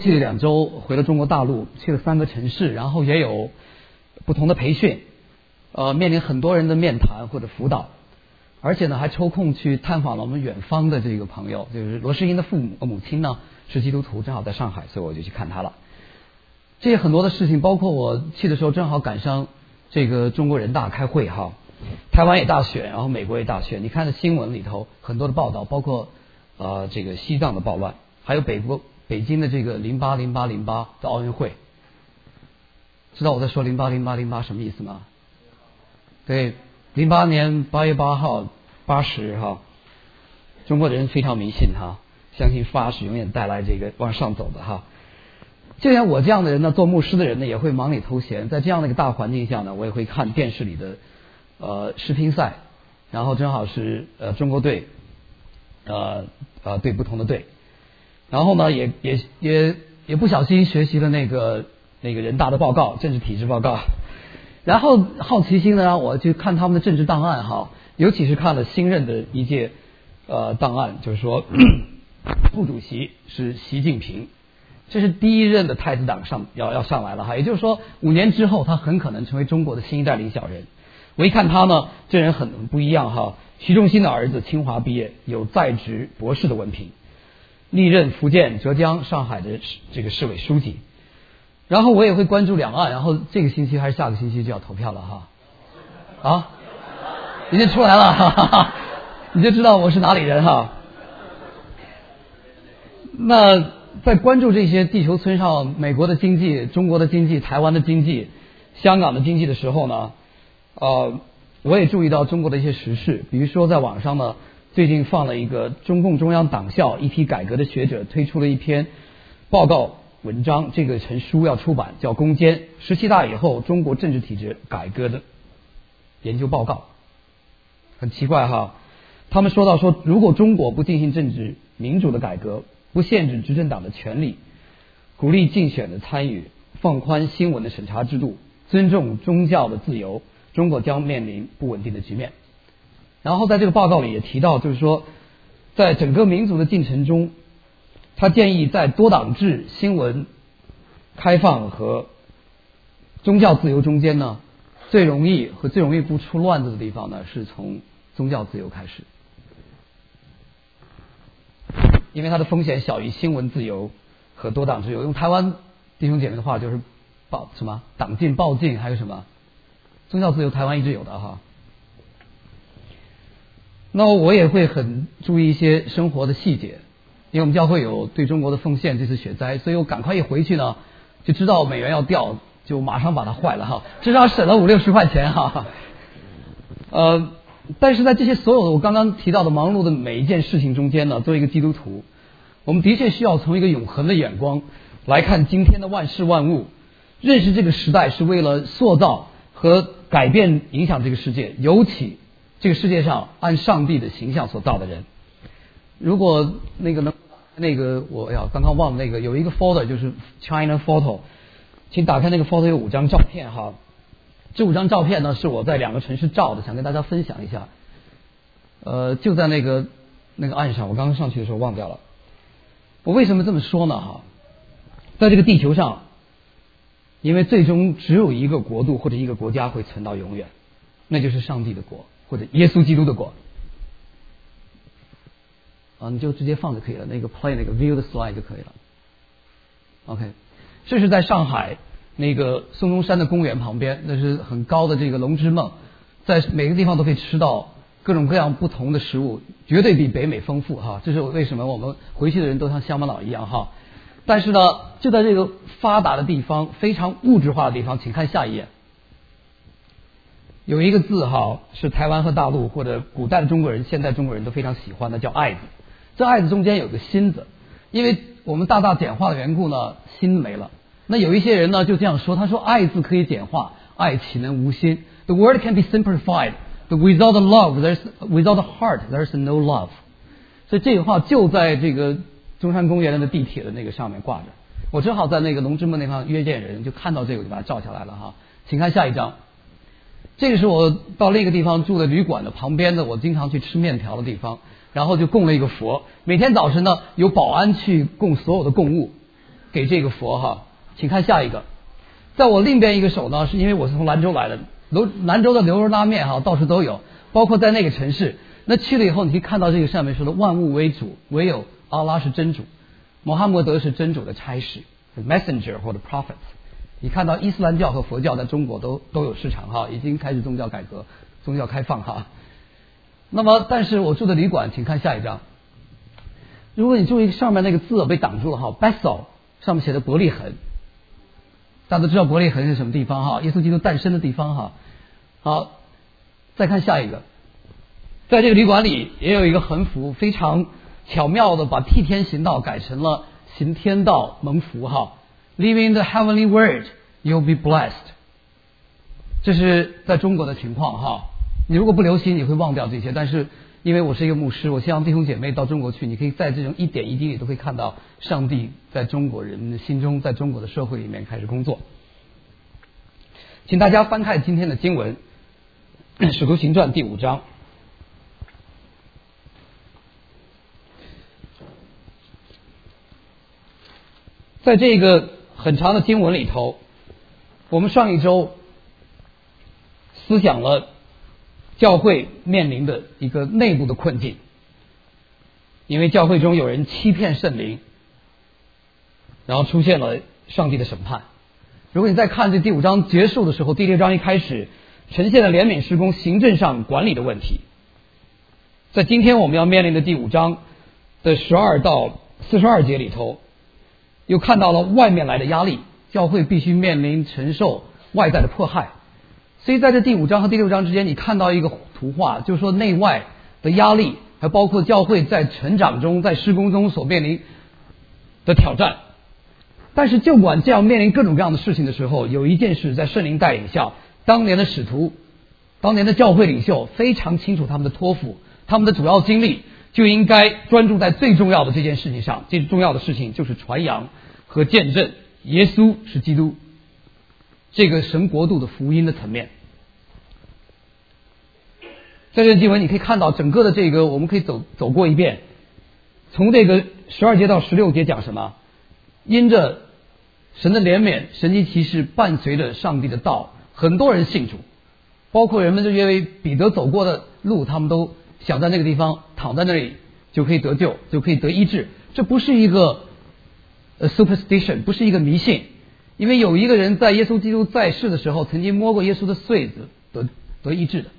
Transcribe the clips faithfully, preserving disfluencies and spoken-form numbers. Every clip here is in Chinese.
去了两周，回了中国大陆，去了三个城市，然后也有不同的培训，呃，面临很多人的面谈或者辅导，而且呢还抽空去探访了我们远方的这个朋友，就是罗世英的父母母亲呢是基督徒，正好在上海，所以我就去看他了。这些很多的事情，包括我去的时候正好赶上这个中国人大开会哈，台湾也大选，然后美国也大选，你看的新闻里头很多的报道，包括呃这个西藏的暴乱，还有北国北京的这个零八零八零八的奥运会。知道我在说零八零八零八什么意思吗？对，零八年八月八号八十哈，中国人非常迷信哈，相信八是永远带来这个往上走的哈。就像我这样的人呢，做牧师的人呢，也会忙里偷闲，在这样的一个大环境下呢，我也会看电视里的呃世乒赛，然后正好是呃中国队呃呃对不同的队，然后呢也也也也不小心学习了那个那个人大的报告，政治体制报告，然后好奇心呢让我去看他们的政治档案哈，尤其是看了新任的一届呃档案，就是说副主席是习近平。这是第一任的太子党上要要上来了哈，也就是说五年之后他很可能成为中国的新一代领小人。我一看他呢，这人很不一样哈。习仲勋的儿子清华毕业，有在职博士的文凭，历任福建、浙江、上海的这个市委书记。然后我也会关注两岸，然后这个星期还是下个星期就要投票了哈。啊，已经出来了，哈哈哈，你就知道我是哪里人哈。那在关注这些地球村上美国的经济、中国的经济、台湾的经济、香港的经济的时候呢，呃，我也注意到中国的一些时事，比如说在网上呢，最近放了一个中共中央党校一批改革的学者推出了一篇报告文章，这个成书要出版，叫《攻坚十七大以后中国政治体制改革的研究报告》。很奇怪哈，他们说到说，如果中国不进行政治民主的改革，不限制执政党的权利，鼓励竞选的参与，放宽新闻的审查制度，尊重宗教的自由，中国将面临不稳定的局面。然后在这个报告里也提到，就是说在整个民主的进程中，他建议在多党制、新闻开放和宗教自由中间呢，最容易和最容易不出乱子的地方呢，是从宗教自由开始，因为它的风险小于新闻自由和多党制。用台湾弟兄姐妹的话就是报什么党禁、报禁，还有什么宗教自由，台湾一直有的哈。那我也会很注意一些生活的细节，因为我们教会有对中国的奉献，这次雪灾，所以我赶快一回去呢，就知道美元要掉，就马上把它坏了哈，至少省了五六十块钱哈。呃。但是在这些所有的我刚刚提到的忙碌的每一件事情中间呢，作为一个基督徒，我们的确需要从一个永恒的眼光来看今天的万事万物，认识这个时代是为了塑造和改变影响这个世界，尤其这个世界上按上帝的形象所造的人。如果那个能那个我呀刚刚忘了那个有一个 folder 就是 China Photo， 请打开那个 folder， 有五张照片哈。这五张照片呢是我在两个城市照的，想跟大家分享一下。呃，就在那个那个岸上，我刚刚上去的时候忘掉了。我为什么这么说呢？哈，在这个地球上，因为最终只有一个国度或者一个国家会存到永远，那就是上帝的国或者耶稣基督的国。啊，你就直接放就可以了，那个 play 那个 view 的 slide 就可以了。OK， 这是在上海。那个孙中山的公园旁边，那是很高的这个龙之梦，在每个地方都可以吃到各种各样不同的食物，绝对比北美丰富哈。这是为什么我们回去的人都像乡巴佬一样哈。但是呢，就在这个发达的地方，非常物质化的地方，请看下一页，有一个字哈，是台湾和大陆或者古代的中国人、现代中国人都非常喜欢的，叫爱字。这爱字中间有个心字，因为我们大大简化的缘故呢，心没了。那有一些人呢就这样说，他说爱字可以简化，爱岂能无心 ？The word can be simplified, but without the love, there's without the heart, there's no love. 所以这个话就在这个中山公园的地铁的那个上面挂着。我正好在那个龙之梦那地方约见人，就看到这个，我就把它照下来了哈。请看下一张，这个是我到另一个地方住的旅馆的旁边的，我经常去吃面条的地方，然后就供了一个佛。每天早晨呢，有保安去供所有的供物。 给这个佛哈。请看下一个，在我另边一个手呢，是因为我是从兰州来的，兰州的牛肉拉面哈到处都有，包括在那个城市。那去了以后，你可以看到这个上面说的万物为主，唯有阿拉是真主，穆罕默德是真主的差使 ，messenger 或者 prophets。你看到伊斯兰教和佛教在中国都都有市场哈，已经开始宗教改革、宗教开放哈。那么，但是我住的旅馆，请看下一张。如果你注意上面那个字被挡住了哈 ，Bethel 上面写的伯利恒，大家都知道伯利恒是什么地方哈，耶稣基督诞生的地方哈。好，再看下一个，在这个旅馆里也有一个横幅，非常巧妙的把替天行道改成了行天道蒙福哈。Living the heavenly word, you'll be blessed。这是在中国的情况哈。你如果不留心，你会忘掉这些。但是因为我是一个牧师，我希望弟兄姐妹到中国去，你可以在这种一点一滴里都可以看到上帝在中国人们的心中，在中国的社会里面开始工作。请大家翻看今天的经文，《使徒行传》第五章。在这个很长的经文里头，我们上一周思想了教会面临的一个内部的困境，因为教会中有人欺骗圣灵，然后出现了上帝的审判。如果你再看这第五章结束的时候，第六章一开始呈现了怜悯施工行政上管理的问题。在今天我们要面临的第五章的十二到四十二节里头，又看到了外面来的压力，教会必须面临承受外在的迫害。所以在这第五章和第六章之间，你看到一个图画，就是说内外的压力，还包括教会在成长中、在施工中所面临的挑战。但是尽管这样面临各种各样的事情的时候，有一件事在圣灵带领下，当年的使徒、当年的教会领袖非常清楚他们的托付，他们的主要精力就应该专注在最重要的这件事情上。最重要的事情就是传扬和见证耶稣是基督，这个神国度的福音的层面。在这经文你可以看到整个的这个，我们可以走走过一遍。从这个十二节到十六节讲什么？因着神的怜悯，神迹奇事伴随着上帝的道，很多人信主，包括人们就因为彼得走过的路，他们都想在那个地方躺在那里就可以得救，就可以得医治。这不是一个呃 superstition， 不是一个迷信，因为有一个人在耶稣基督在世的时候曾经摸过耶稣的穗子，得得医治的。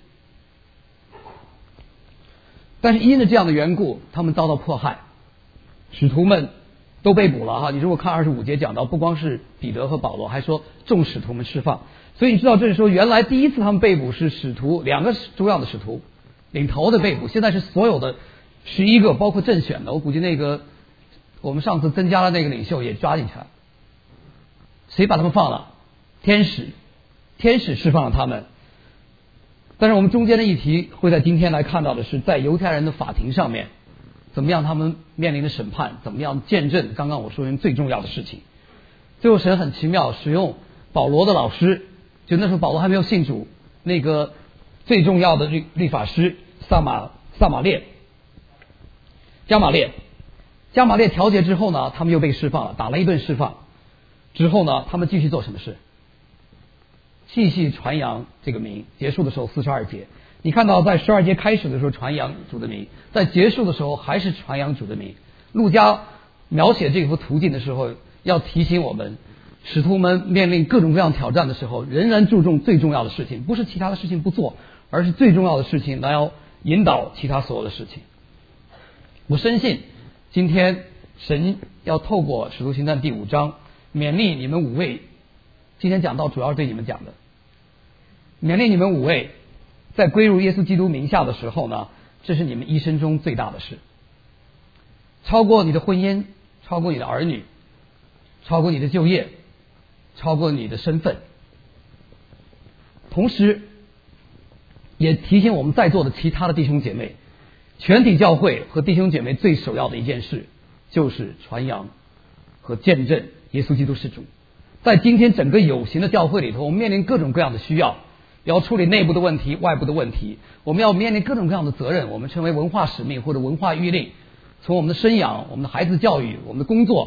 但是因着这样的缘故，他们遭到迫害，使徒们都被捕了哈。你如果看二十五节讲到，不光是彼得和保罗，还说众使徒们释放。所以你知道这是说，原来第一次他们被捕是使徒两个重要的使徒领头的被捕，现在是所有的十一个，包括正选的。我估计那个我们上次增加了那个领袖也抓进去了。谁把他们放了？天使，天使释放了他们。但是我们中间的议题会在今天来看到的是，在犹太人的法庭上面，怎么样他们面临的审判，怎么样见证刚刚我说人最重要的事情。最后神很奇妙，使用保罗的老师，就那时候保罗还没有信主，那个最重要的律律法师撒马撒马列加马列加马列调解之后呢，他们又被释放了，打了一顿释放之后呢，他们继续做什么事？继续传扬这个名。结束的时候四十二节，你看到在十二节开始的时候传扬主的名，在结束的时候还是传扬主的名。路加描写这幅途径的时候，要提醒我们，使徒们面临各种各样挑战的时候，仍然注重最重要的事情，不是其他的事情不做，而是最重要的事情来要引导其他所有的事情。我深信今天神要透过使徒行传第五章勉励你们五位，今天讲到主要是对你们讲的，勉励你们五位在归入耶稣基督名下的时候呢，这是你们一生中最大的事，超过你的婚姻，超过你的儿女，超过你的就业，超过你的身份。同时也提醒我们在座的其他的弟兄姐妹，全体教会和弟兄姐妹最首要的一件事就是传扬和见证耶稣基督是主。在今天整个有形的教会里头，我们面临各种各样的需要，要处理内部的问题、外部的问题，我们要面临各种各样的责任，我们称为文化使命或者文化预令。从我们的生养、我们的孩子教育、我们的工作、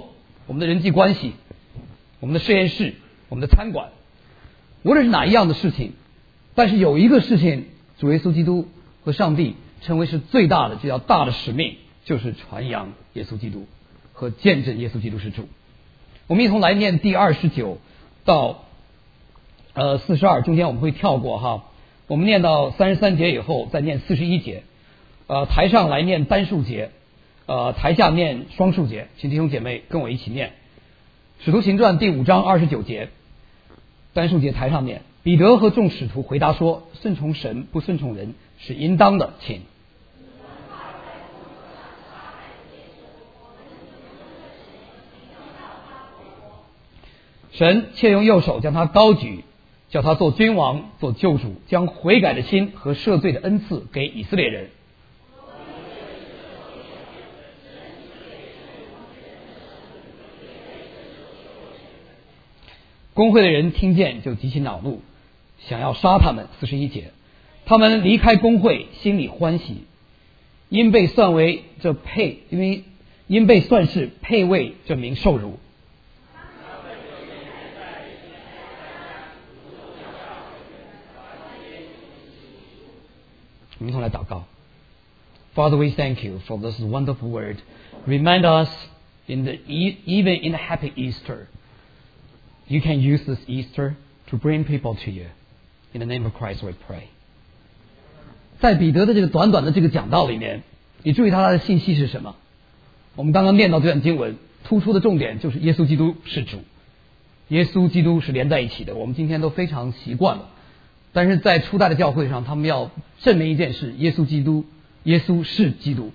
我们的人际关系，我们的实验室，我们的餐馆，无论是哪一样的事情，但是有一个事情，主耶稣基督和上帝称为是最大的，就叫大的使命，就是传扬耶稣基督和见证耶稣基督是主。我们一同来念第二十九到呃四十二，中间我们会跳过哈，我们念到三十三节以后再念四十一节，呃台上来念单数节，呃台下念双数节，请弟兄姐妹跟我一起念。使徒行传第五章二十九节，单数节台上念。彼得和众使徒回答说：顺从神不顺从人是应当的，请。神且用右手将他高举，叫他做君王，做救主，将悔改的心和赦罪的恩赐给以色列人。公会的人听见就极其恼怒，想要杀他们。四十一节，他们离开公会，心里欢喜，因被算为这配，因为因被算是配为这名受辱。我们一同来祷告。 Father, we thank you for this wonderful word. Remind us in the even in the happy Easter, you can use this Easter to bring people to you. In the name of Christ, we pray. 在彼得的这个短短的这个讲道里面，你注意他的信息是什么？我们刚刚念到这段经文，突出的重点就是耶稣基督是主，耶稣基督是连在一起的。我们今天都非常习惯了。但是在初代的教会上，他们要证明一件事：耶稣基督，耶稣是基督。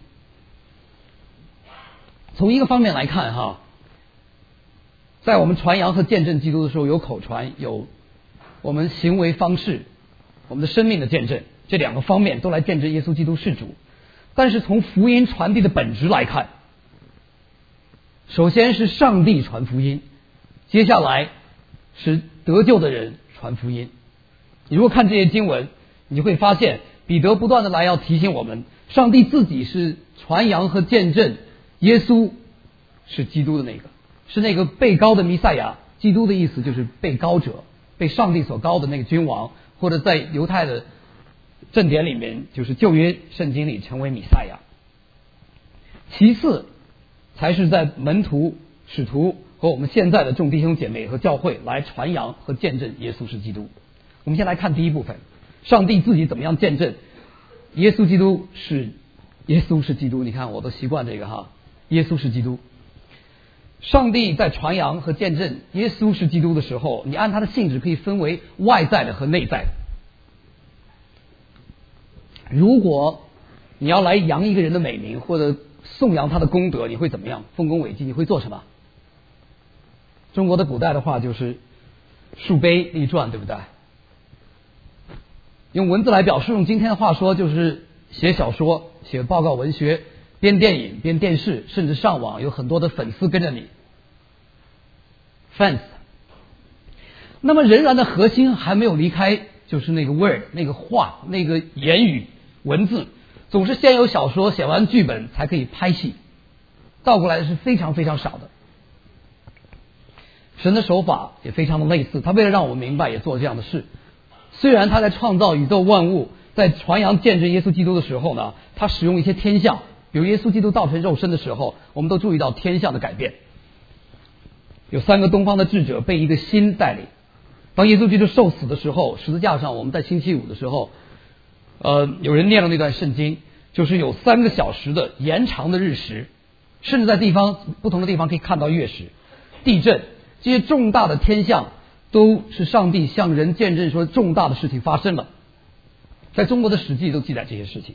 从一个方面来看哈，在我们传扬和见证基督的时候，有口传，有我们行为方式，我们的生命的见证，这两个方面都来见证耶稣基督是主。但是从福音传递的本质来看，首先是上帝传福音，接下来是得救的人传福音。你如果看这些经文，你就会发现彼得不断的来要提醒我们，上帝自己是传扬和见证耶稣是基督的那个，是那个被膏的弥赛亚。基督的意思就是被膏者，被上帝所膏的那个君王，或者在犹太的正典里面，就是旧约圣经里成为弥赛亚。其次才是在门徒、使徒和我们现在的众弟兄姐妹和教会来传扬和见证耶稣是基督。我们先来看第一部分，上帝自己怎么样见证耶稣基督是耶稣是基督。你看我都习惯这个哈，耶稣是基督。上帝在传扬和见证耶稣是基督的时候，你按他的性质可以分为外在的和内在的。如果你要来扬一个人的美名或者颂扬他的功德，你会怎么样？丰功伟绩，你会做什么？中国的古代的话就是树碑立传，对不对？用文字来表示，用今天的话说就是写小说、写报告文学、编电影、编电视，甚至上网有很多的粉丝跟着你 fans。 那么仍然的核心还没有离开，就是那个 word， 那个话，那个言语文字。总是先有小说，写完剧本才可以拍戏，倒过来是非常非常少的。神的手法也非常的类似，他为了让我们明白也做这样的事。虽然他在创造宇宙万物，在传扬见证耶稣基督的时候呢，他使用一些天象，比如耶稣基督道成肉身的时候，我们都注意到天象的改变。有三个东方的智者被一个星带领。当耶稣基督受死的时候，十字架上，我们在星期五的时候呃，有人念了那段圣经，就是有三个小时的延长的日食，甚至在地方不同的地方可以看到月食、地震，这些重大的天象都是上帝向人见证说重大的事情发生了。在中国的史记都记载这些事情。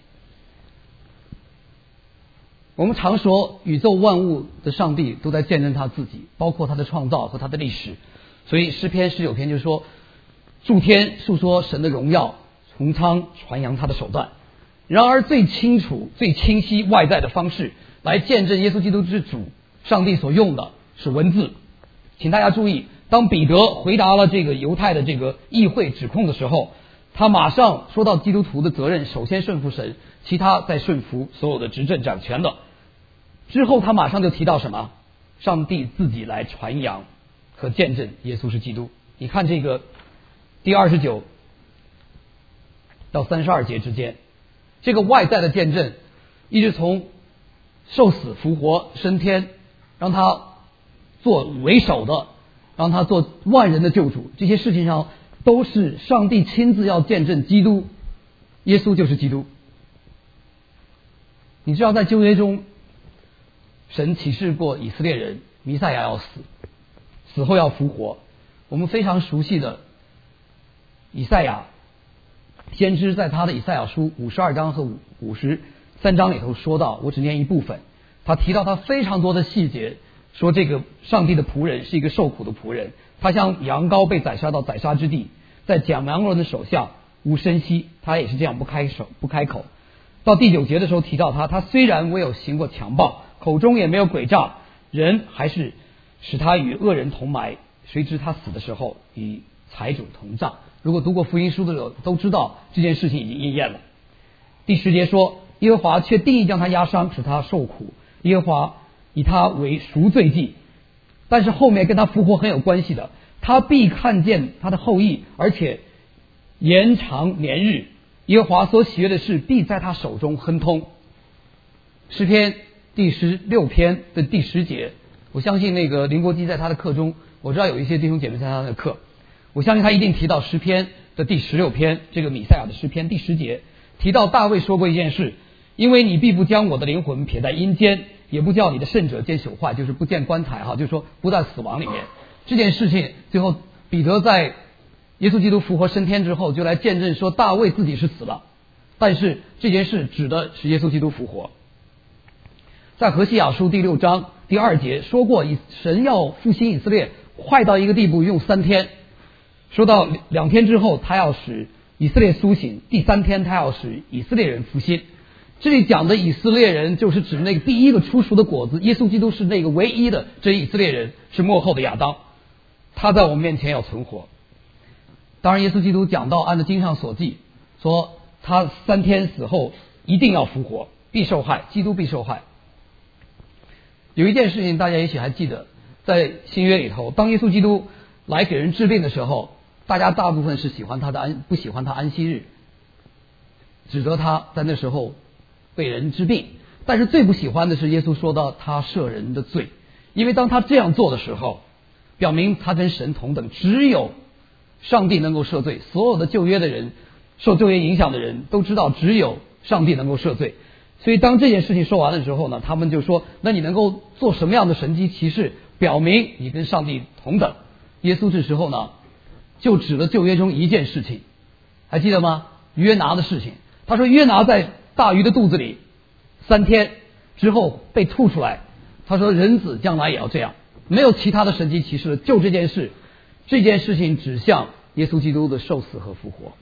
我们常说宇宙万物的上帝都在见证他自己，包括他的创造和他的历史。所以诗篇十九篇就是说，诸天述说神的荣耀，穹苍传扬他的手段。然而最清楚最清晰外在的方式来见证耶稣基督之主，上帝所用的是文字。请大家注意，当彼得回答了这个犹太的这个议会指控的时候，他马上说到基督徒的责任首先顺服神，其他再顺服所有的执政掌权的。之后他马上就提到什么？ 上帝自己来传扬和见证耶稣是基督。你看这个第二十九到三十二节之间，这个外在的见证一直从受死复活升天，让他做为首的，让他做万人的救主，这些事情上都是上帝亲自要见证基督，耶稣就是基督。你知道在旧约中神启示过以色列人弥赛亚要死，死后要复活。我们非常熟悉的以赛亚先知在他的以赛亚书五十二章和五十三章里头说到，我只念一部分，他提到他非常多的细节，说这个上帝的仆人是一个受苦的仆人，他像羊羔被宰杀到宰杀之地，在讲羊人的手下无声息，他也是这样不开手不开口。到第九节的时候提到他，他虽然没有行过强暴，口中也没有诡诈，人还是使他与恶人同埋，谁知他死的时候与财主同葬。如果读过福音书的人都知道这件事情已经应验了。第十节说，耶和华却定义将他压伤，使他受苦，耶和华以他为赎罪祭。但是后面跟他复活很有关系的，他必看见他的后裔，而且延长年日，耶和华所喜悦的事必在他手中亨通。诗篇第十六篇的第十节，我相信那个林国基在他的课中，我知道有一些弟兄姐妹参加他的课，我相信他一定提到诗篇的第十六篇，这个弥赛亚的诗篇第十节提到大卫说过一件事，因为你必不将我的灵魂撇在阴间，也不叫你的圣者见朽坏，就是不见棺材哈，就是说不在死亡里面。这件事情最后彼得在耶稣基督复活升天之后就来见证说大卫自己是死了，但是这件事指的是耶稣基督复活。在何西亚书第六章第二节说过，神要复兴以色列坏到一个地步用三天，说到两天之后他要使以色列苏醒，第三天他要使以色列人复兴。这里讲的以色列人就是指那个第一个出熟的果子，耶稣基督是那个唯一的这以色列人，是末后的亚当，他在我们面前要存活。当然耶稣基督讲到按照经上所记，说他三天死后一定要复活，必受害，基督必受害。有一件事情大家也许还记得，在新约里头，当耶稣基督来给人治病的时候，大家大部分是喜欢他的安，不喜欢他安息日，指责他在那时候为人治病。但是最不喜欢的是耶稣说到他赦人的罪，因为当他这样做的时候，表明他跟神同等，只有上帝能够赦罪，所有的旧约的人，受旧约影响的人都知道只有上帝能够赦罪。所以当这件事情说完的时候呢，他们就说，那你能够做什么样的神迹奇事表明你跟上帝同等？耶稣这时候呢就指了旧约中一件事情，还记得吗？约拿的事情。他说约拿在大鱼的肚子里三天之后被吐出来，他说人子将来也要这样，没有其他的神迹奇事了，就这件事。这件事情指向耶稣基督的受死和复活。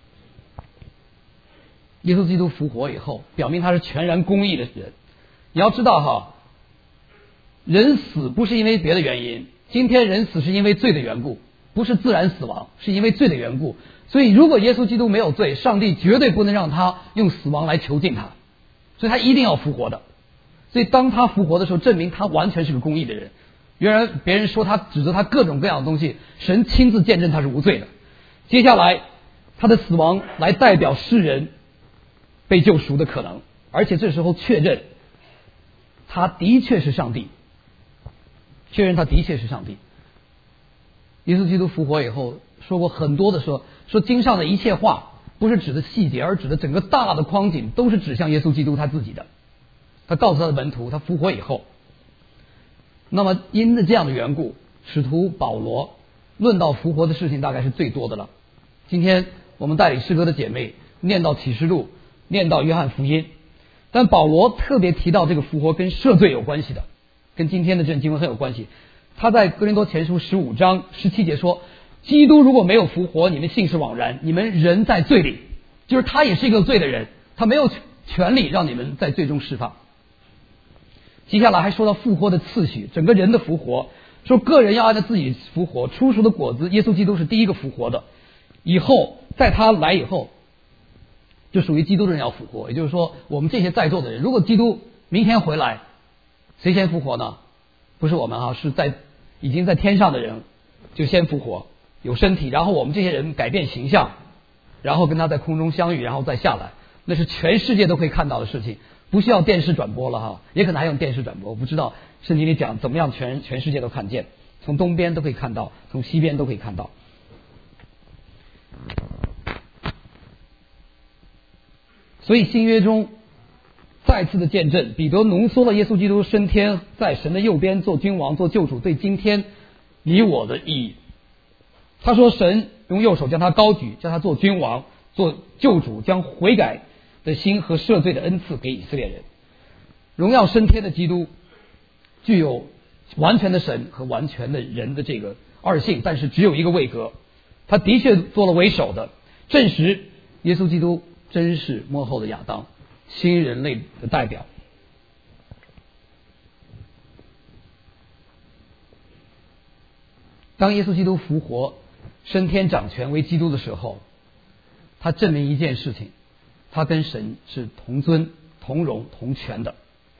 耶稣基督复活以后，表明他是全然公义的人。你要知道哈，人死不是因为别的原因，今天人死是因为罪的缘故，不是自然死亡，是因为罪的缘故。所以如果耶稣基督没有罪，上帝绝对不能让他用死亡来囚禁他，所以他一定要复活的。所以当他复活的时候，证明他完全是个公义的人。原来别人说他指责他各种各样的东西，神亲自见证他是无罪的。接下来他的死亡来代表世人被救赎的可能，而且这时候确认他的确是上帝，确认他的确是上帝。耶稣基督复活以后说过很多的说，说经上的一切话不是指的细节，而指的整个大的光景都是指向耶稣基督他自己的。他告诉他的门徒，他复活以后，那么因着这样的缘故，使徒保罗论到复活的事情大概是最多的了。今天我们带领诗歌的姐妹念到启示录，念到约翰福音，但保罗特别提到这个复活跟赦罪有关系的，跟今天的这经文很有关系。他在哥林多前书十五章十七节说，基督如果没有复活，你们信是枉然，你们人在罪里，就是他也是一个罪的人，他没有权利让你们在罪中释放。接下来还说到复活的次序，整个人的复活，说个人要按照自己复活，出熟的果子，耶稣基督是第一个复活的，以后在他来以后就属于基督的人要复活。也就是说我们这些在座的人，如果基督明天回来，谁先复活呢？ 不是我们啊，是在已经在天上的人就先复活，有身体，然后我们这些人改变形象，然后跟他在空中相遇，然后再下来，那是全世界都可以看到的事情，不需要电视转播了哈，也可能还用电视转播，我不知道圣经里讲怎么样全全世界都看见，从东边都可以看到，从西边都可以看到。所以新约中再次的见证，彼得浓缩了耶稣基督升天在神的右边做君王做救主对今天你我的意义。他说神用右手将他高举，将他做君王做救主，将悔改的心和赦罪的恩赐给以色列人。荣耀升天的基督具有完全的神和完全的人的这个二性，但是只有一个位格，他的确做了为首的，证实耶稣基督真是末后的亚当，新人类的代表。当耶稣基督复活升天掌权为基督的时候，他证明一件事情，他跟神是同尊同荣同权的。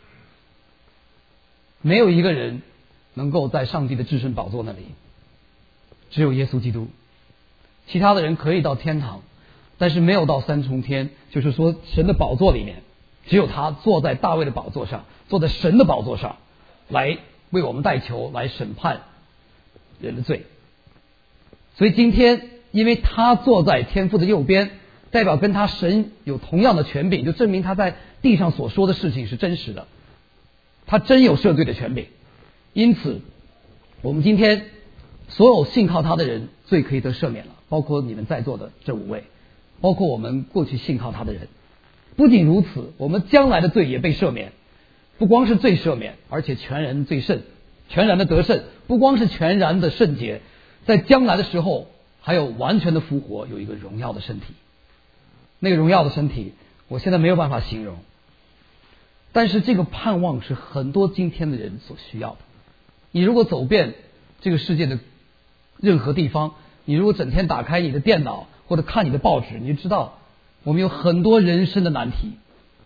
没有一个人能够在上帝的至圣宝座那里，只有耶稣基督。其他的人可以到天堂，但是没有到三重天，就是说神的宝座里面，只有他坐在大卫的宝座上，坐在神的宝座上，来为我们代求，来审判人的罪。所以今天因为他坐在天父的右边，代表跟他神有同样的权柄，就证明他在地上所说的事情是真实的，他真有赦罪的权柄。因此我们今天所有信靠他的人罪可以得赦免了，包括你们在座的这五位，包括我们过去信靠他的人。不仅如此，我们将来的罪也被赦免，不光是罪赦免，而且全然罪圣，全然的得胜，不光是全然的圣洁，在将来的时候还有完全的复活，有一个荣耀的身体。那个荣耀的身体我现在没有办法形容，但是这个盼望是很多今天的人所需要的。你如果走遍这个世界的任何地方，你如果整天打开你的电脑或者看你的报纸，你就知道我们有很多人生的难题，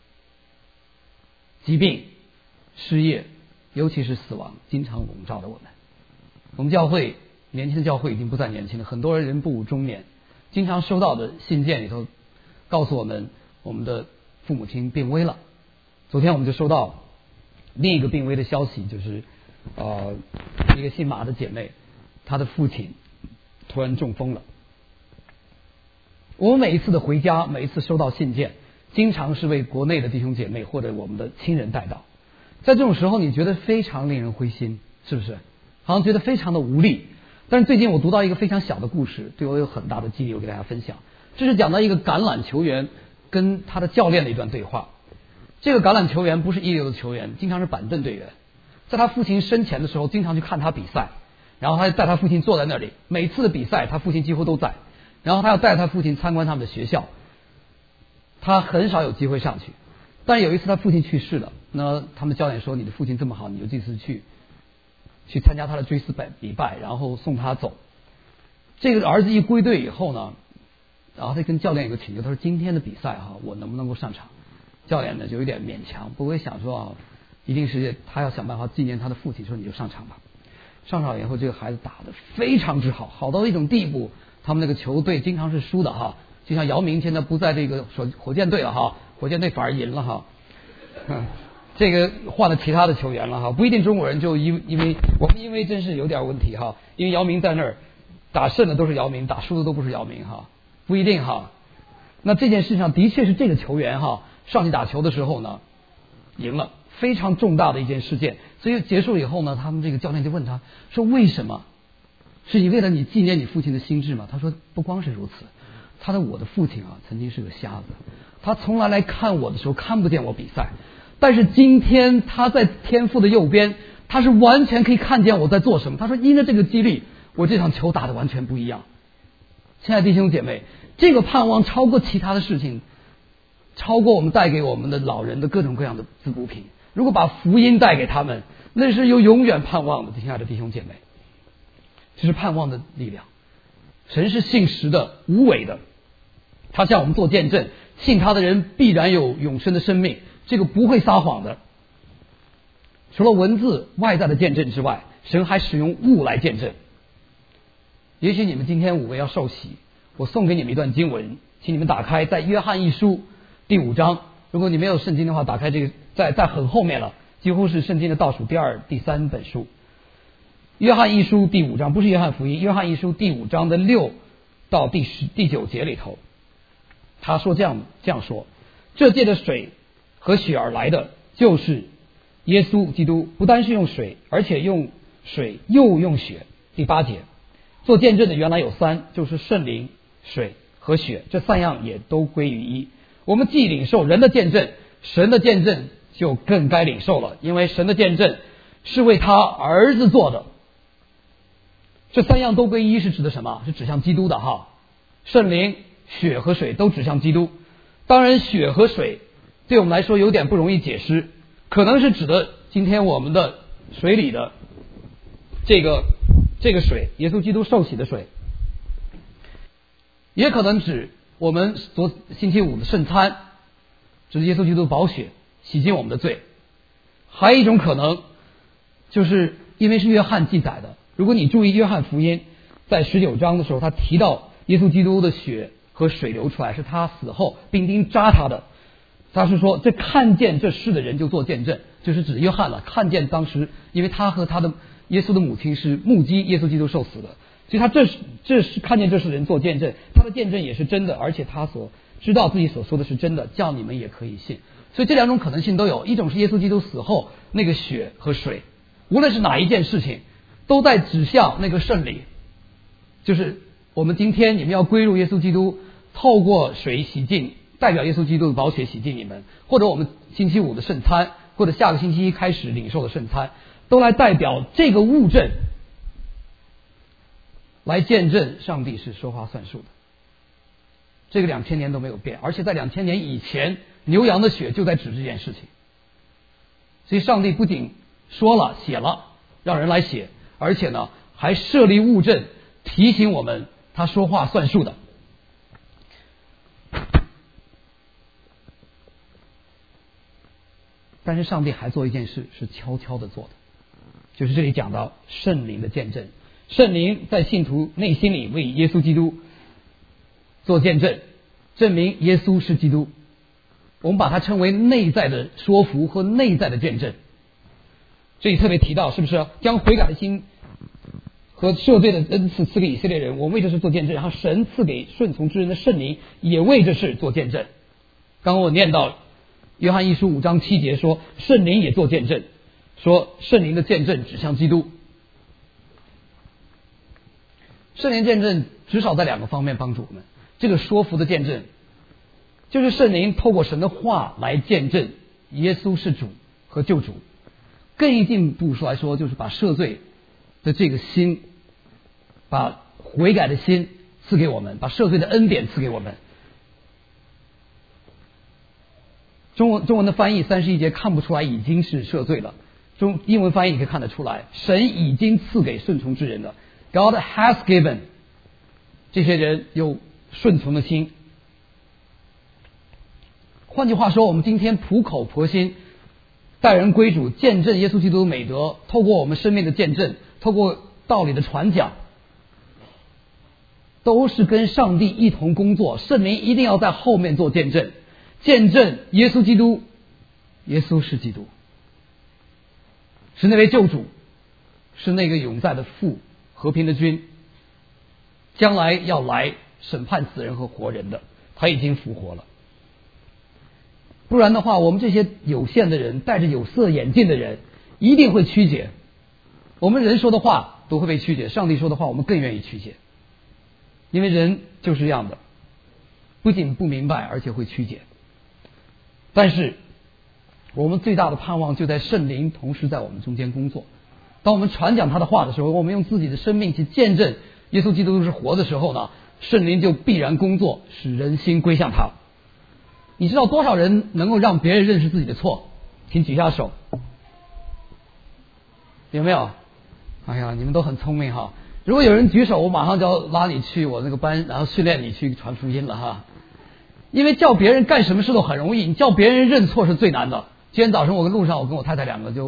疾病、失业，尤其是死亡经常笼罩着我们。我们教会年轻的教会已经不再年轻了，很多人人步中年，经常收到的信件里头告诉我们，我们的父母亲病危了。昨天我们就收到另一个病危的消息，就是呃，一个姓马的姐妹，她的父亲突然中风了。我们每一次的回家，每一次收到信件，经常是为国内的弟兄姐妹或者我们的亲人代祷。在这种时候你觉得非常令人灰心，是不是？好像觉得非常的无力。但是最近我读到一个非常小的故事，对我有很大的激励，我给大家分享。这是讲到一个橄榄球员跟他的教练的一段对话。这个橄榄球员不是一流的球员，经常是板凳队员。在他父亲生前的时候，经常去看他比赛，然后他带他父亲坐在那里，每次的比赛他父亲几乎都在，然后他要带他父亲参观他们的学校，他很少有机会上去。但有一次他父亲去世了，那他们教练说，你的父亲这么好，你就这次去去参加他的追思礼拜，然后送他走。这个儿子一归队以后呢，然后他跟教练有个请求，他说今天的比赛哈，我能不能够上场？教练呢就有点勉强，不过想说啊，一定是他要想办法纪念他的父亲，说你就上场吧。上场以后，这个孩子打得非常之好，好到一种地步，他们那个球队经常是输的哈，就像姚明现在不在这个火箭队了哈，火箭队反而赢了哈。嗯，这个换了其他的球员了哈，不一定中国人就因因为我们因为真是有点问题哈，因为姚明在那儿打胜的都是姚明，打输的都不是姚明哈，不一定哈。那这件事上的确是这个球员哈上去打球的时候呢赢了，非常重大的一件事件。所以结束以后呢，他们这个教练就问他说，为什么？是你为了你纪念你父亲的心志吗？他说不光是如此，他的我的父亲啊曾经是个瞎子，他从来来看我的时候看不见我比赛，但是今天他在天父的右边，他是完全可以看见我在做什么。他说因着这个激励，我这场球打得完全不一样。亲爱的弟兄姐妹，这个盼望超过其他的事情，超过我们带给我们的老人的各种各样的滋补品。如果把福音带给他们，那是有永远盼望的。亲爱的弟兄姐妹，这是盼望的力量。神是信实的，无伪的，他向我们做见证，信他的人必然有永生的生命，这个不会撒谎的。 除了文字外在的见证之外，神还使用物来见证。也许你们今天五位要受洗，我送给你们一段经文，请你们打开在约翰一书第五章。如果你没有圣经的话，打开这个，在在很后面了，几乎是圣经的倒数第二、第三本书。约翰一书第五章，不是约翰福音，约翰一书第五章的六到第十、第九节里头，他说这样这样说：这借着水和血而来的，就是耶稣基督，不单是用水，而且用水又用血。第八节，做见证的原来有三，就是圣灵、水和血，这三样也都归于一。我们既领受人的见证，神的见证就更该领受了，因为神的见证是为他儿子做的。这三样都归一是指的什么？是指向基督的哈。圣灵、血和水都指向基督。当然血和水对我们来说有点不容易解释，可能是指的今天我们的水里的这个这个水，耶稣基督受洗的水，也可能指我们昨星期五的圣餐，指耶稣基督宝血洗净我们的罪。还有一种可能，就是因为是约翰记载的，如果你注意约翰福音在十九章的时候，他提到耶稣基督的血和水流出来，是他死后兵丁扎他的。他是说这看见这事的人就做见证，就是指约翰了，看见当时因为他和他的耶稣的母亲是目击耶稣基督受死的，所以他这是这是看见这事的人做见证，他的见证也是真的，而且他所知道自己所说的是真的，叫你们也可以信。所以这两种可能性都有，一种是耶稣基督死后那个血和水，无论是哪一件事情都在指向那个圣灵，就是我们今天你们要归入耶稣基督，透过水洗净，代表耶稣基督的宝血洗净你们，或者我们星期五的圣餐，或者下个星期一开始领受的圣餐，都来代表这个物证，来见证上帝是说话算数的。这个两千年都没有变，而且在两千年以前，牛羊的血就在指这件事情。所以上帝不仅说了写了，让人来写，而且呢还设立物证，提醒我们他说话算数的。但是上帝还做一件事，是悄悄的做的，就是这里讲到圣灵的见证。圣灵在信徒内心里为耶稣基督做见证，证明耶稣是基督。我们把它称为内在的说服和内在的见证。这里特别提到，是不是将悔改的心和赦罪的恩赐赐给以色列人，我们为这事做见证，然后神赐给顺从之人的圣灵也为这事做见证。刚刚我念到约翰一书五章七节说，圣灵也做见证，说圣灵的见证指向基督。圣灵见证至少在两个方面帮助我们。这个说服的见证，就是圣灵透过神的话来见证耶稣是主和救主。更一进步来说，就是把赦罪的这个心，把悔改的心赐给我们，把赦罪的恩典赐给我们。中文中文的翻译三十一节看不出来已经是赦罪了，中英文翻译你可以看得出来，神已经赐给顺从之人了。God has given 这些人有顺从的心。换句话说，我们今天苦口婆心待人归主，见证耶稣基督的美德，透过我们生命的见证，透过道理的传讲，都是跟上帝一同工作。圣灵一定要在后面做见证，见证耶稣基督，耶稣是基督，是那位救主，是那个永在的父，和平的君，将来要来审判死人和活人的，他已经复活了。不然的话，我们这些有限的人，戴着有色眼镜的人，一定会曲解。我们人说的话都会被曲解，上帝说的话我们更愿意曲解，因为人就是这样的，不仅不明白，而且会曲解。但是我们最大的盼望就在圣灵同时在我们中间工作。当我们传讲他的话的时候，我们用自己的生命去见证耶稣基督是活的时候呢，圣灵就必然工作，使人心归向他。你知道多少人能够让别人认识自己的错？请举下手。有没有？哎呀，你们都很聪明哈！如果有人举手，我马上就要拉你去我那个班，然后训练你去传福音了哈。因为叫别人干什么事都很容易，你叫别人认错是最难的。今天早上我跟路上，我跟我太太两个就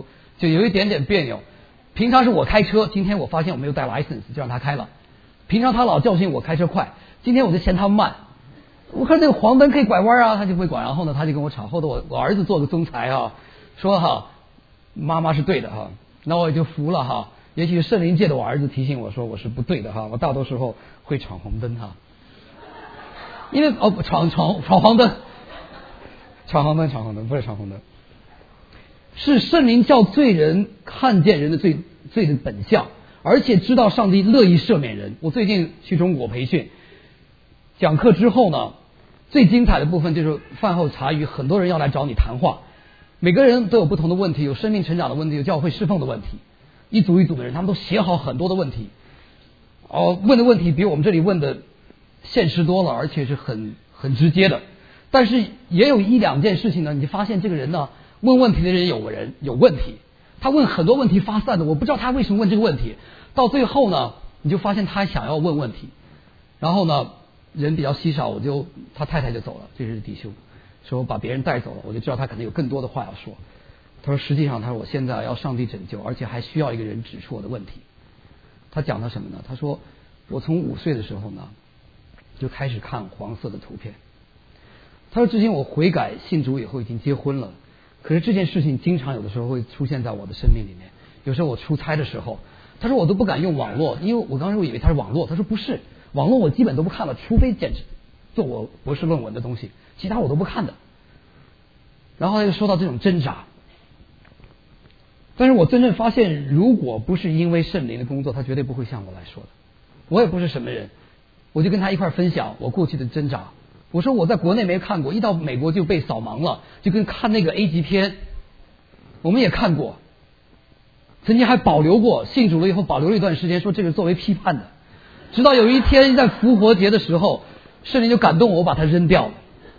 就有一点点别扭。平常是我开车，今天我发现我没有带 license， 就让他开了。平常他老教训我开车快，今天我就嫌他慢。我看这个黄灯可以拐弯啊，他就不会拐。然后呢，他就跟我吵。后头我我儿子做个总裁啊，说哈，妈妈是对的哈，那我也就服了哈。也许圣灵界的我儿子提醒我说我是不对的哈，我大多时候会闯红灯哈。因为哦闯闯闯黄灯，闯黄灯闯黄灯不是闯红灯。是圣灵叫罪人看见人的罪罪的本相，而且知道上帝乐意赦免人。我最近去中国培训讲课之后呢，最精彩的部分就是饭后茶余，很多人要来找你谈话，每个人都有不同的问题，有生命成长的问题，有教会侍奉的问题，一组一组的人他们都写好很多的问题，哦，问的问题比我们这里问的现实多了，而且是很很直接的。但是也有一两件事情呢，你就发现这个人呢，问问题的人有人有问题，他问很多问题发散的，我不知道他为什么问这个问题。到最后呢，你就发现他想要问问题，然后呢，人比较稀少，我就他太太就走了，这是弟兄，说我把别人带走了，我就知道他可能有更多的话要说。他说实际上他说我现在要上帝拯救，而且还需要一个人指出我的问题。他讲了什么呢？他说我从五岁的时候呢就开始看黄色的图片。他说之前我悔改信主以后已经结婚了，可是这件事情经常有的时候会出现在我的生命里面。有时候我出差的时候，他说我都不敢用网络，因为我刚才我以为他是网络，他说不是，网络我基本都不看了，除非简直做我博士论文的东西，其他我都不看的。然后他又说到这种挣扎，但是我真正发现，如果不是因为圣灵的工作，他绝对不会向我来说的。我也不是什么人，我就跟他一块分享我过去的挣扎。我说我在国内没看过，一到美国就被扫盲了，就跟看那个 A 级片，我们也看过，曾经还保留过，信主了以后保留了一段时间，说这个作为批判的。直到有一天在复活节的时候，圣灵就感动我，我把它扔掉了。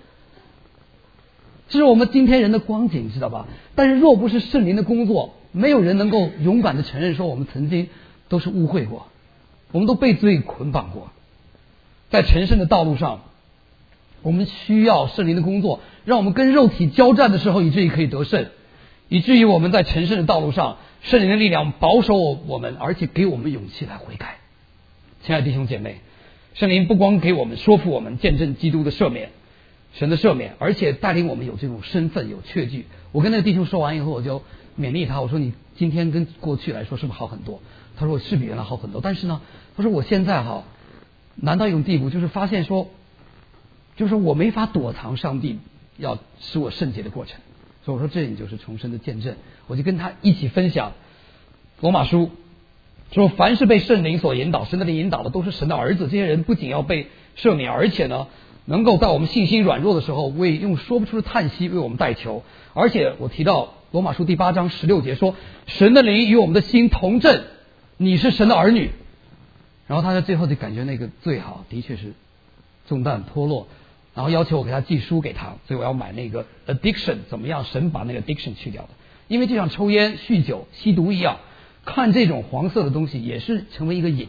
这是我们今天人的光景，知道吧？但是若不是圣灵的工作，没有人能够勇敢的承认说我们曾经都是污秽过，我们都被罪捆绑过。在成圣的道路上，我们需要圣灵的工作，让我们跟肉体交战的时候，以至于可以得胜，以至于我们在成圣的道路上，圣灵的力量保守我们，而且给我们勇气来悔改。亲爱的弟兄姐妹，圣灵不光给我们说服我们见证基督的赦免，神的赦免，而且带领我们有这种身份有确据。我跟那个弟兄说完以后，我就勉励他，我说你今天跟过去来说是不是好很多？他说是比原来好很多，但是呢，他说我现在哈难到一种地步，就是发现说，就是我没法躲藏上帝要使我圣洁的过程。所以我说这也就是重生的见证。我就跟他一起分享罗马书说，凡是被圣灵所引导，神的灵引导的都是神的儿子，这些人不仅要被赦免，而且呢能够在我们信心软弱的时候为用说不出的叹息为我们代求。而且我提到罗马书第八章十六节说，神的灵与我们的心同证，你是神的儿女。然后他在最后就感觉那个最好的确是重担脱落，然后要求我给他寄书给他，所以我要买那个 addiction， 怎么样神把那个 addiction 去掉的。因为就像抽烟酗酒吸毒一样，看这种黄色的东西也是成为一个瘾。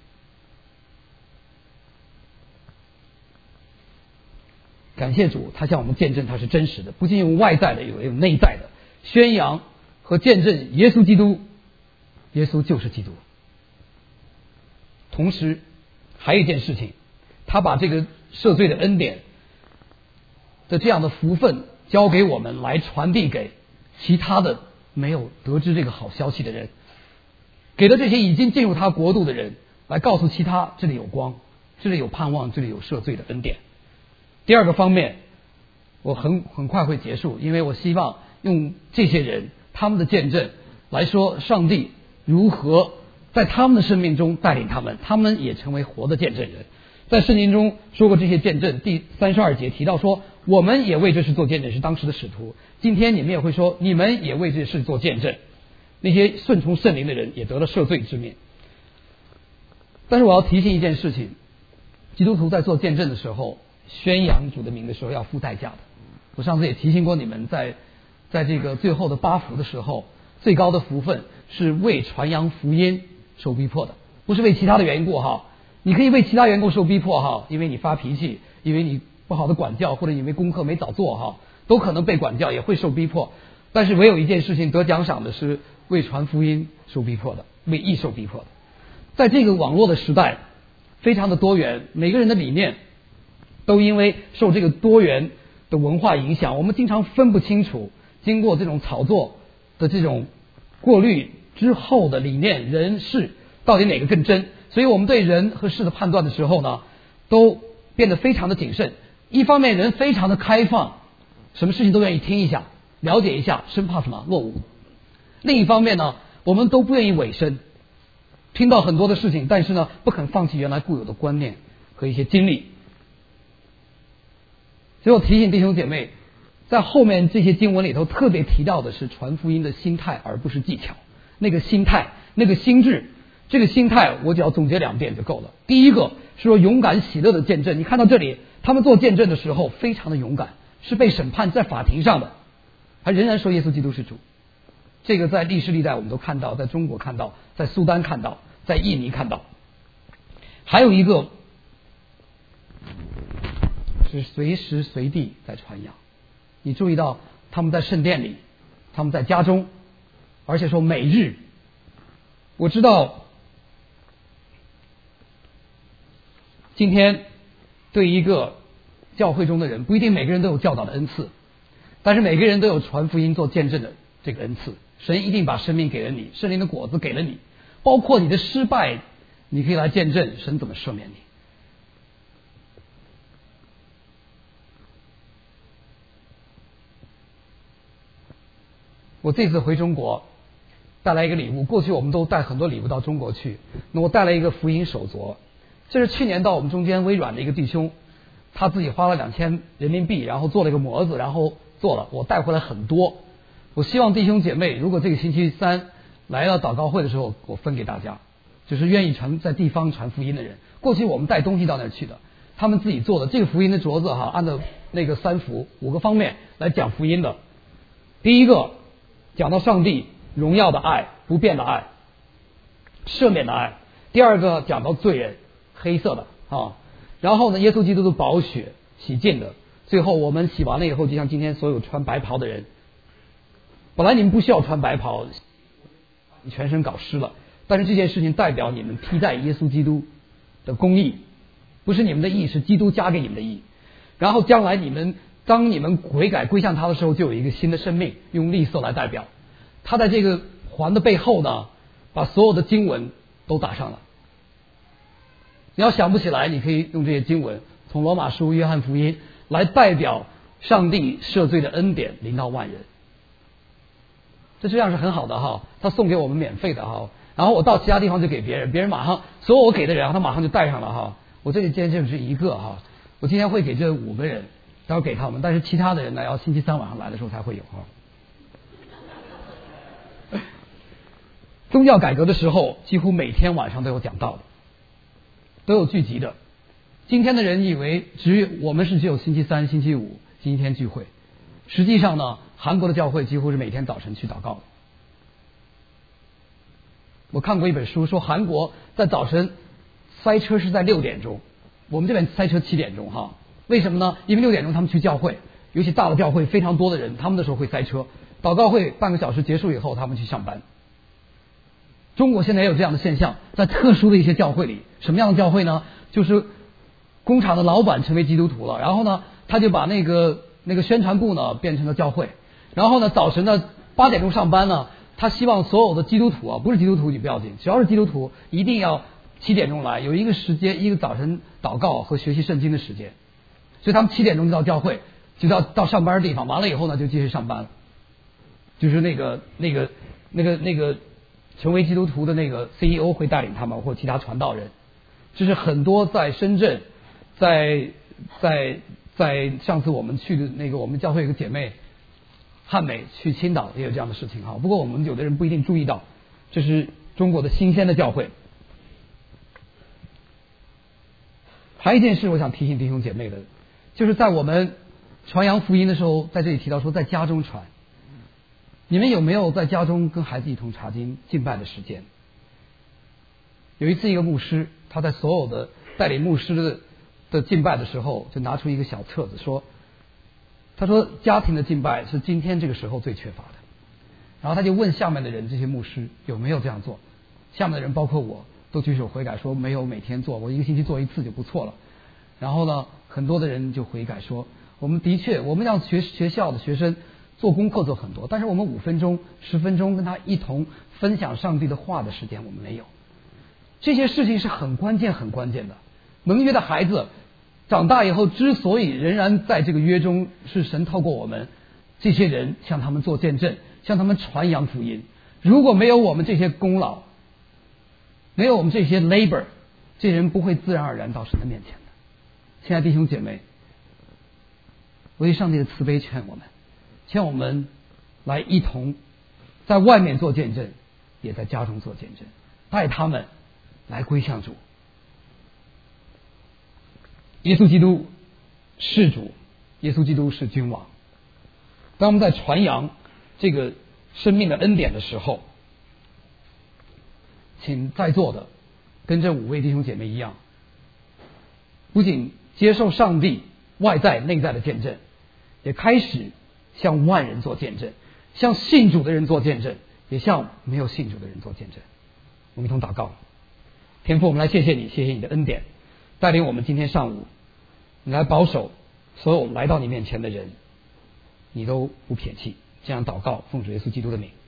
感谢主，他向我们见证他是真实的，不仅有外在的，也有内在的，宣扬和见证耶稣基督，耶稣就是基督。同时还有一件事情，他把这个赦罪的恩典的这样的福分交给我们，来传递给其他的没有得知这个好消息的人，给了这些已经进入他国度的人，来告诉其他这里有光，这里有盼望，这里有赦罪的恩典。第二个方面我很很快会结束，因为我希望用这些人他们的见证来说上帝如何在他们的生命中带领他们，他们也成为活的见证人。在圣经中说过这些见证，第三十二节提到说，我们也为这事做见证，是当时的使徒。今天你们也会说，你们也为这事做见证。那些顺从圣灵的人也得了赦罪之命。但是我要提醒一件事情，基督徒在做见证的时候，宣扬主的名的时候要付代价的。我上次也提醒过你们，在在这个最后的八福的时候，最高的福分是为传扬福音受逼迫的，不是为其他的缘故哈。你可以为其他缘故受逼迫哈，因为你发脾气，因为你不好的管教，或者因为功课没早做哈，都可能被管教，也会受逼迫。但是唯有一件事情得奖赏的是为传福音受逼迫的，为义受逼迫的。在这个网络的时代，非常的多元，每个人的理念都因为受这个多元的文化影响，我们经常分不清楚经过这种炒作的这种过滤之后的理念人事到底哪个更真。所以我们对人和事的判断的时候呢，都变得非常的谨慎。一方面人非常的开放，什么事情都愿意听一下了解一下，生怕什么落伍。另一方面呢，我们都不愿意委身，听到很多的事情，但是呢不肯放弃原来固有的观念和一些经历。所以我提醒弟兄姐妹，在后面这些经文里头特别提到的是传福音的心态，而不是技巧。那个心态，那个心智，这个心态我只要总结两遍就够了。第一个是说勇敢喜乐的见证，你看到这里他们做见证的时候非常的勇敢，是被审判在法庭上的，还仍然说耶稣基督是主。这个在历史历代我们都看到，在中国看到，在苏丹看到，在印尼看到。还有一个是随时随地在传扬，你注意到他们在圣殿里，他们在家中，而且说每日。我知道今天对一个教会中的人，不一定每个人都有教导的恩赐，但是每个人都有传福音做见证的这个恩赐。神一定把生命给了你，圣灵的果子给了你，包括你的失败，你可以来见证神怎么赦免你。我这次回中国带来一个礼物，过去我们都带很多礼物到中国去，那我带来一个福音手镯，这是去年到我们中间微软的一个弟兄，他自己花了两千人民币，然后做了一个模子，然后做了，我带回来很多。我希望弟兄姐妹，如果这个星期三来到祷告会的时候，我分给大家，就是愿意传在地方传福音的人。过去我们带东西到那儿去的，他们自己做的这个福音的镯子哈，按照那个三福五个方面来讲福音的。第一个讲到上帝荣耀的爱，不变的爱，赦免的爱。第二个讲到罪人，黑色的啊，然后呢耶稣基督的宝血洗净的。最后我们洗完了以后，就像今天所有穿白袍的人，本来你们不需要穿白袍，你全身搞湿了，但是这件事情代表你们披戴耶稣基督的公义，不是你们的义，是基督加给你们的义。然后将来你们当你们悔改归向他的时候，就有一个新的生命，用绿色来代表。他在这个环的背后呢，把所有的经文都打上了。你要想不起来，你可以用这些经文，从罗马书、约翰福音来代表上帝赦罪的恩典临到万人。这这样是很好的哈，他送给我们免费的哈。然后我到其他地方就给别人，别人马上所有我给的人，他马上就带上了哈。我这里今天就只一个哈，我今天会给这五个人，待会儿给他们，但是其他的人呢，要星期三晚上来的时候才会有哈。宗教改革的时候，几乎每天晚上都有讲道的，都有聚集的。今天的人以为只有我们是只有星期三、星期五、星期天聚会，实际上呢，韩国的教会几乎是每天早晨去祷告的。我看过一本书说，韩国在早晨塞车是在六点钟，我们这边塞车七点钟哈。为什么呢？因为六点钟他们去教会，尤其大的教会非常多的人，他们的时候会塞车。祷告会半个小时结束以后，他们去上班。中国现在也有这样的现象，在特殊的一些教会里，什么样的教会呢？就是工厂的老板成为基督徒了，然后呢，他就把那个那个宣传部呢变成了教会，然后呢，早晨呢八点钟上班呢，他希望所有的基督徒啊，不是基督徒你不要紧，只要是基督徒一定要七点钟来，有一个时间，一个早晨祷告和学习圣经的时间，所以他们七点钟就到教会，就到到上班的地方，完了以后呢就继续上班了，就是那个那个那个那个成为基督徒的那个 C E O 会带领他们或其他传道人，这是很多在深圳，在在在上次我们去的那个我们教会有个姐妹汉美去青岛也有这样的事情哈。不过我们有的人不一定注意到，这是中国的新鲜的教会。还有一件事我想提醒弟兄姐妹的，就是在我们传扬福音的时候，在这里提到说在家中传。你们有没有在家中跟孩子一同查经敬拜的时间？有一次一个牧师，他在所有的带领牧师的的敬拜的时候，就拿出一个小册子说，他说家庭的敬拜是今天这个时候最缺乏的。 然后他就问下面的人，这些牧师有没有这样做？下面的人包括我都举手悔改说没有每天做，我一个星期做一次就不错了。然后呢，很多的人就悔改说，我们的确我们让学学校的学生做功课做很多，但是我们五分钟十分钟跟他一同分享上帝的话的时间我们没有。这些事情是很关键很关键的。蒙约的孩子长大以后之所以仍然在这个约中，是神透过我们这些人向他们做见证，向他们传扬福音。如果没有我们这些功劳，没有我们这些 labor， 这人不会自然而然到神的面前的。亲爱的弟兄姐妹，我以上帝的慈悲劝我们，劝我们来一同在外面做见证，也在家中做见证，带他们来归向主。耶稣基督是主，耶稣基督是君王。当我们在传扬这个生命的恩典的时候，请在座的跟这五位弟兄姐妹一样，不仅接受上帝外在内在的见证，也开始向万人做见证，向信主的人做见证，也向没有信主的人做见证。我们一同祷告。天父，我们来谢谢你，谢谢你的恩典，带领我们今天上午，你来保守所有来到你面前的人，你都不撇弃。这样祷告，奉主耶稣基督的名。